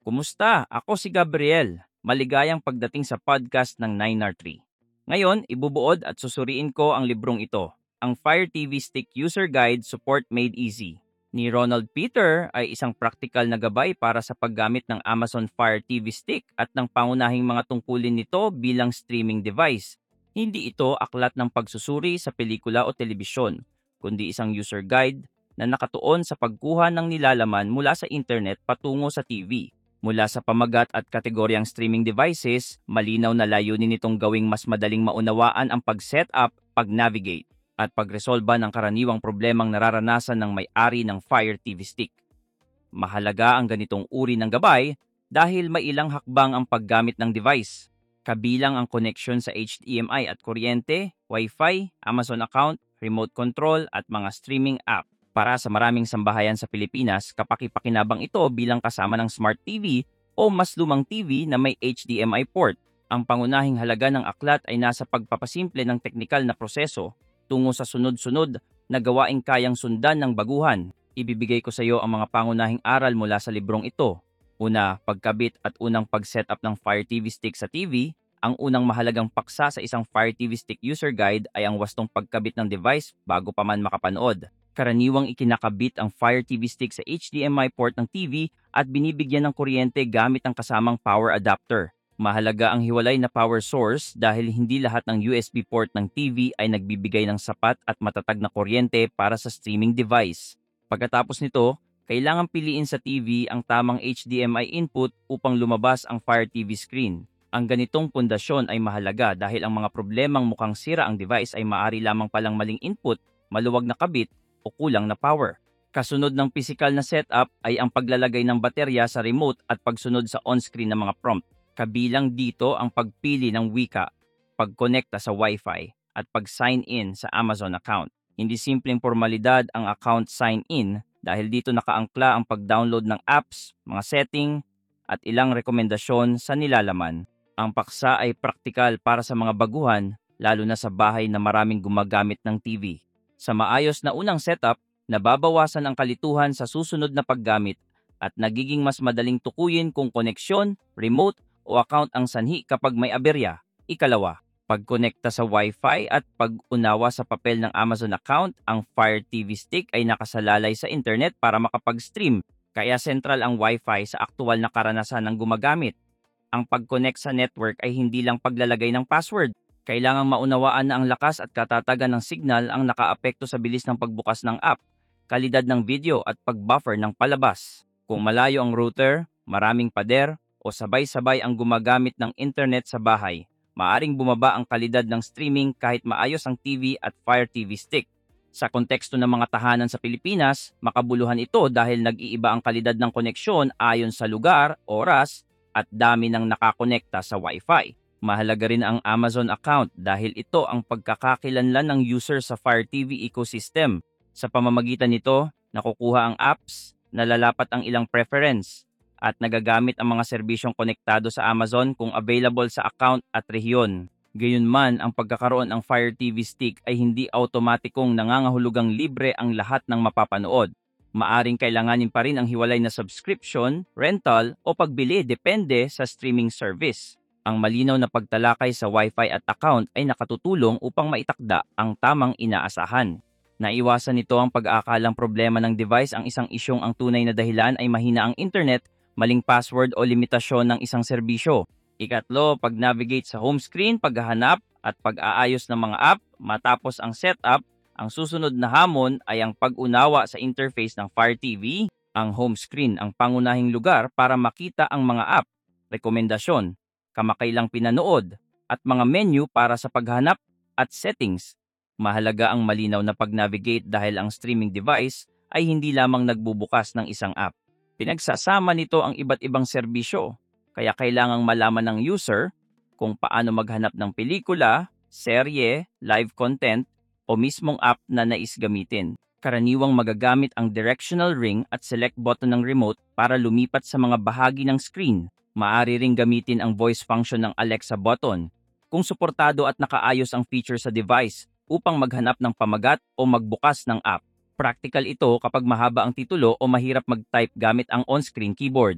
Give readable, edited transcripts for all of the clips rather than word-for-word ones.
Kumusta? Ako si Gabriel. Maligayang pagdating sa podcast ng 9R3. Ngayon, ibubuod at susuriin ko ang librong ito, ang Fire TV Stick User Guide Support Made Easy. Ni Ronald Peter ay isang praktikal na gabay para sa paggamit ng Amazon Fire TV Stick at ng pangunahing mga tungkulin nito bilang streaming device. Hindi ito aklat ng pagsusuri sa pelikula o telebisyon, kundi isang user guide na nakatuon sa pagkuha ng nilalaman mula sa internet patungo sa TV. Mula sa pamagat at kategoryang streaming devices, malinaw na layunin nitong gawing mas madaling maunawaan ang pag-setup, pag-navigate, at pagresolba ng karaniwang problemang nararanasan ng may-ari ng Fire TV Stick. Mahalaga ang ganitong uri ng gabay dahil may ilang hakbang ang paggamit ng device. Kabilang ang connection sa HDMI at kuryente, Wi-Fi, Amazon account, remote control at mga streaming app. Para sa maraming sambahayan sa Pilipinas, kapaki-pakinabang ito bilang kasama ng Smart TV o mas lumang TV na may HDMI port. Ang pangunahing halaga ng aklat ay nasa pagpapasimple ng teknikal na proseso tungo sa sunod-sunod na gawaing kayang sundan ng baguhan. Ibibigay ko sa iyo ang mga pangunahing aral mula sa librong ito. Una, pagkabit at unang pag-setup ng Fire TV Stick sa TV. Ang unang mahalagang paksa sa isang Fire TV Stick user guide ay ang wastong pagkabit ng device bago pa man makapanood. Karaniwang ikinakabit ang Fire TV Stick sa HDMI port ng TV at binibigyan ng kuryente gamit ang kasamang power adapter. Mahalaga ang hiwalay na power source dahil hindi lahat ng USB port ng TV ay nagbibigay ng sapat at matatag na kuryente para sa streaming device. Pagkatapos nito, kailangang piliin sa TV ang tamang HDMI input upang lumabas ang Fire TV screen. Ang ganitong pundasyon ay mahalaga dahil ang mga problemang mukhang sira ang device ay maaari lamang palang maling input, maluwag na kabit, o kulang na power. Kasunod ng physical na setup ay ang paglalagay ng baterya sa remote at pagsunod sa on-screen na mga prompt. Kabilang dito ang pagpili ng wika, pagkonekta sa Wi-Fi, at pag-sign in sa Amazon account. Hindi simpleng formalidad ang account sign in dahil dito nakaangkla ang pag-download ng apps, mga setting, at ilang rekomendasyon sa nilalaman. Ang paksa ay praktikal para sa mga baguhan, lalo na sa bahay na maraming gumagamit ng TV. Sa maayos na unang setup, nababawasan ang kalituhan sa susunod na paggamit at nagiging mas madaling tukuyin kung koneksyon, remote o account ang sanhi kapag may aberya. Ikalawa, pagkonekta sa Wi-Fi at pag-unawa sa papel ng Amazon account, ang Fire TV Stick ay nakasalalay sa internet para makapag-stream, kaya sentral ang Wi-Fi sa aktual na karanasan ng gumagamit. Ang pag-connect sa network ay hindi lang paglalagay ng password. Kailangang maunawaan na ang lakas at katatagan ng signal ang nakaapekto sa bilis ng pagbukas ng app, kalidad ng video at pag-buffer ng palabas. Kung malayo ang router, maraming pader, o sabay-sabay ang gumagamit ng internet sa bahay, maaring bumaba ang kalidad ng streaming kahit maayos ang TV at Fire TV Stick. Sa konteksto ng mga tahanan sa Pilipinas, makabuluhan ito dahil nag-iiba ang kalidad ng koneksyon ayon sa lugar, oras, at dami ng nakakonekta sa Wi-Fi. Mahalaga rin ang Amazon account dahil ito ang pagkakakilanlan ng user sa Fire TV ecosystem. Sa pamamagitan nito, nakukuha ang apps, nalalapat ang ilang preference, at nagagamit ang mga serbisyong konektado sa Amazon kung available sa account at rehiyon. Gayunman, ang pagkakaroon ng Fire TV Stick ay hindi automatikong nangangahulugang libre ang lahat ng mapapanood. Maaring kailanganin pa rin ang hiwalay na subscription, rental o pagbili depende sa streaming service. Ang malinaw na pagtalakay sa Wi-Fi at account ay nakatutulong upang maitakda ang tamang inaasahan. Naiwasan nito ang pag-aakalang problema ng device ang isang isyong ang tunay na dahilan ay mahina ang internet, maling password o limitasyon ng isang serbisyo. Ikatlo, pag-navigate sa home screen, paghahanap at pag-aayos ng mga app matapos ang setup. Ang susunod na hamon ay ang pag-unawa sa interface ng Fire TV. Ang home screen ang pangunahing lugar para makita ang mga app, rekomendasyon, kamakailang pinanood, at mga menu para sa paghanap at settings. Mahalaga ang malinaw na pag-navigate dahil ang streaming device ay hindi lamang nagbubukas ng isang app. Pinagsasama nito ang iba't ibang serbisyo, kaya kailangang malaman ng user kung paano maghanap ng pelikula, serye, live content, o mismong app na nais gamitin. Karaniwang magagamit ang directional ring at select button ng remote para lumipat sa mga bahagi ng screen. Maaari ring gamitin ang voice function ng Alexa button kung suportado at nakaayos ang feature sa device upang maghanap ng pamagat o magbukas ng app. Practical ito kapag mahaba ang titulo o mahirap mag-type gamit ang on-screen keyboard.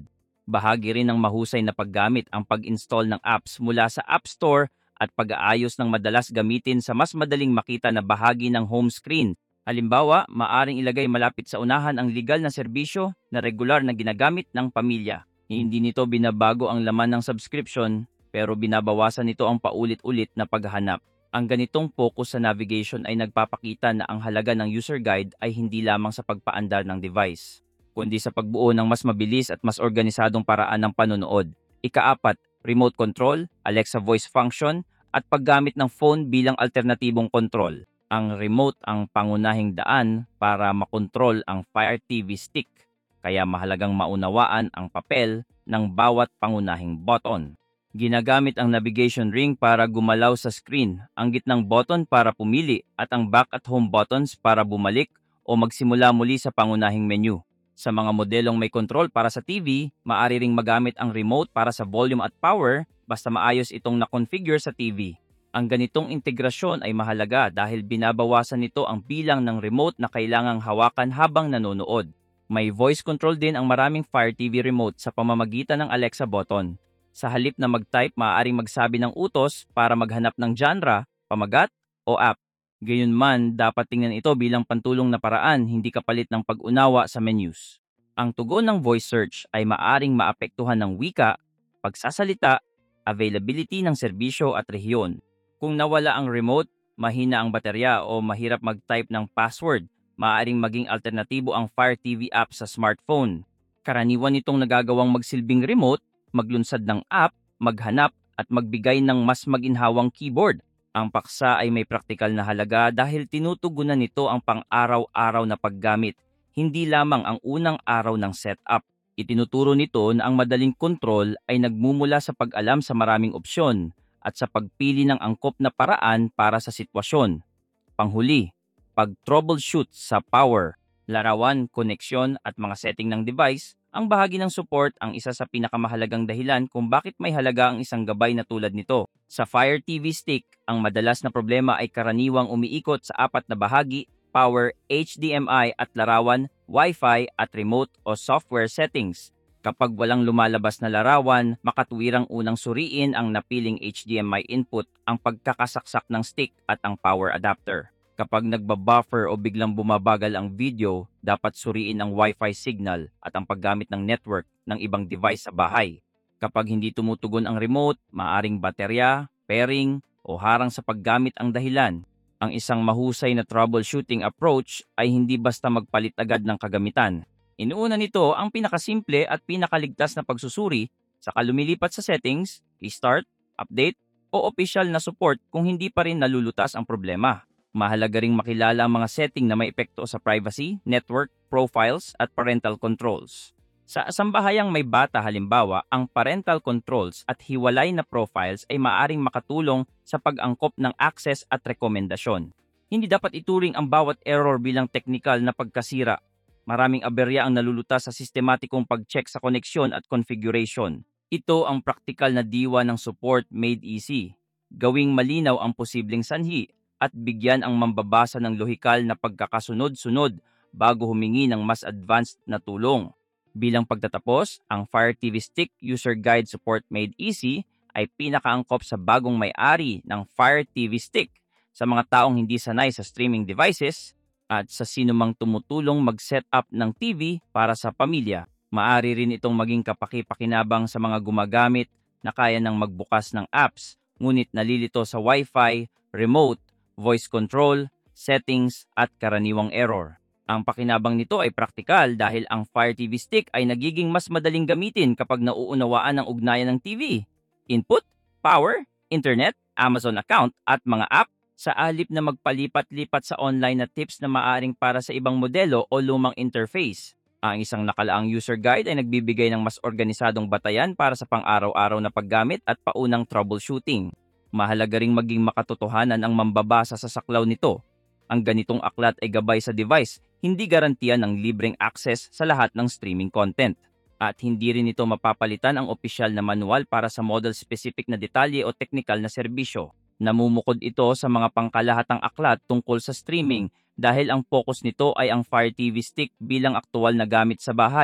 Bahagi rin ng mahusay na paggamit ang pag-install ng apps mula sa App Store at pag-aayos ng madalas gamitin sa mas madaling makita na bahagi ng home screen. Halimbawa, maaring ilagay malapit sa unahan ang legal na serbisyo na regular na ginagamit ng pamilya. Hindi nito binabago ang laman ng subscription, pero binabawasan nito ang paulit-ulit na paghahanap. Ang ganitong focus sa navigation ay nagpapakita na ang halaga ng user guide ay hindi lamang sa pagpaandar ng device, kundi sa pagbuo ng mas mabilis at mas organisadong paraan ng panonood. Ikaapat, remote control, Alexa voice function, at paggamit ng phone bilang alternatibong kontrol. Ang remote ang pangunahing daan para makontrol ang Fire TV Stick, kaya mahalagang maunawaan ang papel ng bawat pangunahing button. Ginagamit ang navigation ring para gumalaw sa screen, ang gitnang button para pumili at ang back at home buttons para bumalik o magsimula muli sa pangunahing menu. Sa mga modelong may control para sa TV, maaari ring magamit ang remote para sa volume at power basta maayos itong na-configure sa TV. Ang ganitong integrasyon ay mahalaga dahil binabawasan nito ang bilang ng remote na kailangang hawakan habang nanonood. May voice control din ang maraming Fire TV remote sa pamamagitan ng Alexa button. Sa halip na mag-type, maaaring magsabi ng utos para maghanap ng genre, pamagat, o app. Gayunman, dapat tingnan ito bilang pantulong na paraan, hindi kapalit ng pag-unawa sa menus. Ang tugon ng voice search ay maaaring maapektuhan ng wika, pagsasalita, availability ng serbisyo at rehiyon. Kung nawala ang remote, mahina ang baterya o mahirap mag-type ng password, maaaring maging alternatibo ang Fire TV app sa smartphone. Karaniwan itong nagagawang magsilbing remote, maglunsad ng app, maghanap at magbigay ng mas maginhawang keyboard. Ang paksa ay may praktikal na halaga dahil tinutugunan nito ang pang-araw-araw na paggamit, hindi lamang ang unang araw ng setup. Itinuturo nito na ang madaling kontrol ay nagmumula sa pag-alam sa maraming opsyon at sa pagpili ng angkop na paraan para sa sitwasyon. Panghuli, pag-troubleshoot sa power, larawan, koneksyon at mga setting ng device. Ang bahagi ng support ang isa sa pinakamahalagang dahilan kung bakit may halaga ang isang gabay na tulad nito. Sa Fire TV Stick, ang madalas na problema ay karaniwang umiikot sa apat na bahagi: power, HDMI at larawan, Wi-Fi at remote o software settings. Kapag walang lumalabas na larawan, makatuwirang unang suriin ang napiling HDMI input, ang pagkakasaksak ng stick at ang power adapter. Kapag nagbabuffer o biglang bumabagal ang video, dapat suriin ang Wi-Fi signal at ang paggamit ng network ng ibang device sa bahay. Kapag hindi tumutugon ang remote, maaring baterya, pairing, o harang sa paggamit ang dahilan. Ang isang mahusay na troubleshooting approach ay hindi basta magpalit agad ng kagamitan. Inuuna nito ang pinakasimple at pinakaligtas na pagsusuri, saka lumilipat sa settings, restart, update, o official na support kung hindi pa rin nalulutas ang problema. Mahalaga ring makilala ang mga setting na may epekto sa privacy, network, profiles, at parental controls. Sa sambahayang may bata halimbawa, ang parental controls at hiwalay na profiles ay maaaring makatulong sa pag-angkop ng access at rekomendasyon. Hindi dapat ituring ang bawat error bilang teknikal na pagkasira. Maraming aberya ang nalulutas sa sistematikong pag-check sa koneksyon at configuration. Ito ang praktikal na diwa ng support made easy. Gawing malinaw ang posibleng sanhi at bigyan ang mambabasa ng lohikal na pagkakasunod-sunod bago humingi ng mas advanced na tulong. Bilang pagtatapos, ang Fire TV Stick User Guide Support Made Easy ay pinakaangkop sa bagong may-ari ng Fire TV Stick sa mga taong hindi sanay sa streaming devices at sa sinumang tumutulong mag-set up ng TV para sa pamilya. Maaari rin itong maging kapaki-pakinabang sa mga gumagamit na kaya ng magbukas ng apps, ngunit nalilito sa Wi-Fi, remote, voice control, settings at karaniwang error. Ang pakinabang nito ay praktikal dahil ang Fire TV Stick ay nagiging mas madaling gamitin kapag nauunawaan ang ugnayan ng TV, input, power, internet, Amazon account at mga app, sa halip na magpalipat-lipat sa online na tips na maaring para sa ibang modelo o lumang interface. Ang isang nakalaang user guide ay nagbibigay ng mas organisadong batayan para sa pang-araw-araw na paggamit at paunang troubleshooting. Mahalaga ring maging makatotohanan ang mambabasa sa saklaw nito. Ang ganitong aklat ay gabay sa device, hindi garantiyan ng libreng access sa lahat ng streaming content. At hindi rin ito mapapalitan ang opisyal na manual para sa model-specific na detalye o teknikal na serbisyo. Namumukod ito sa mga pangkalahatang aklat tungkol sa streaming dahil ang focus nito ay ang Fire TV Stick bilang aktual na gamit sa bahay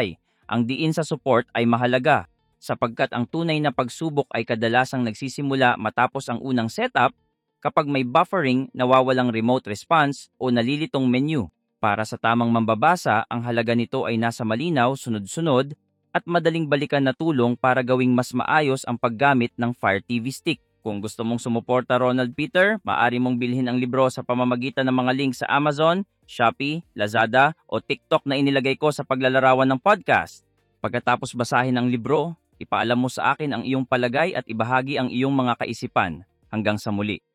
Ang diin sa support ay mahalaga sapagkat ang tunay na pagsubok ay kadalasang nagsisimula matapos ang unang setup kapag may buffering, nawawalang remote response o nalilitong menu. Para sa tamang mambabasa, ang halaga nito ay nasa malinaw, sunod-sunod, at madaling balikan na tulong para gawing mas maayos ang paggamit ng Fire TV Stick. Kung gusto mong sumuporta Ronald Peter, maaari mong bilhin ang libro sa pamamagitan ng mga link sa Amazon, Shopee, Lazada o TikTok na inilagay ko sa paglalarawan ng podcast. Pagkatapos basahin ang libro, ipaalam mo sa akin ang iyong palagay at ibahagi ang iyong mga kaisipan. Hanggang sa muli.